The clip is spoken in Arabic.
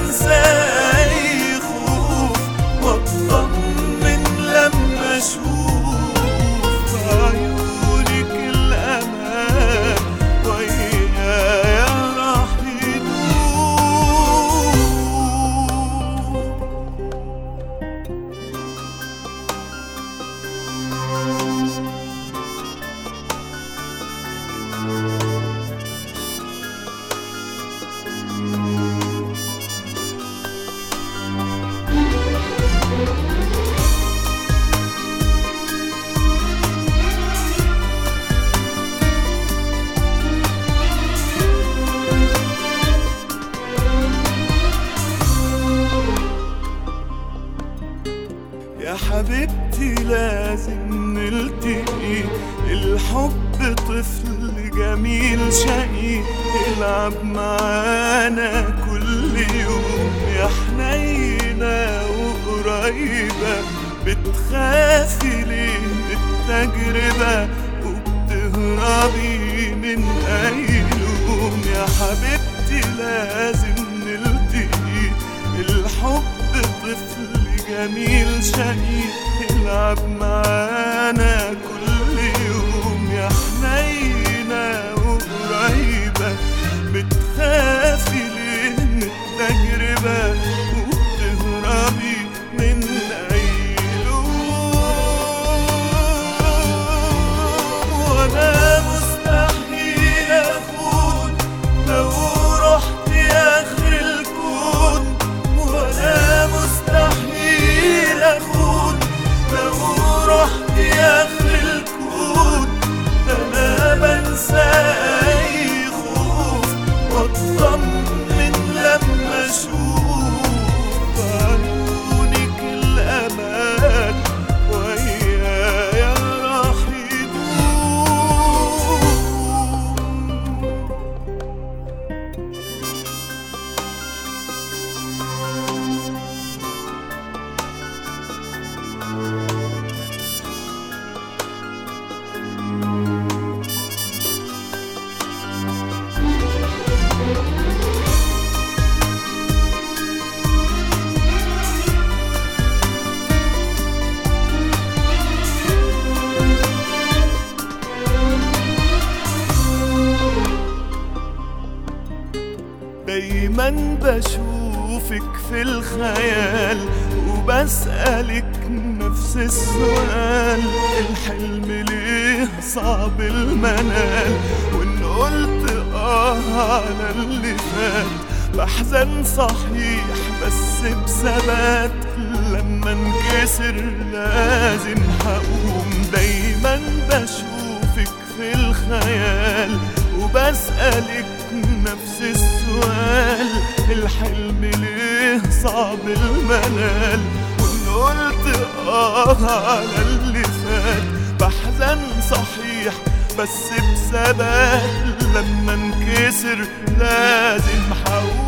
بنسى أي خوف واطمن لما أشوف عيونك الأمان ويايا راح يدوم. يا حبيبتي لازم نلتقي، الحب طفل جميل شقي يلعب معانا كل يوم. يا حنينة وقريبة بتخافي ليه التجربة وبتهربي من أي لوم. يا حبيبتي لازم نلتقي، الحب طفل جميل شقي يلعب معانا كل يوم. يا حنينة وقريبة بتخافي ليه من التجربة وبتهربي من أي لوم. وأنا مستحيل أخون لو رحت آخر الكون، وأنا مستحيل أخون لو رحت آخر الكون. أنا بنسى أي خوف واطمن لما أشوف عيونك الأمان ويايا راح يدوم. دايما بشوفك في الخيال وبسألك نفس السؤال، الحلم ليه صعب المنال؟ وإن قلت على اللي فات بحزن صحيح بس بثبات، لما انكسر لازم هقوم. دايما بشوفك في الخيال وبسألك نفس السؤال، الحلم ليه صعب المنال؟ وإن قلت على اللي فات بحزن صحيح بس بثبات، لما انكسر لازم هقوم.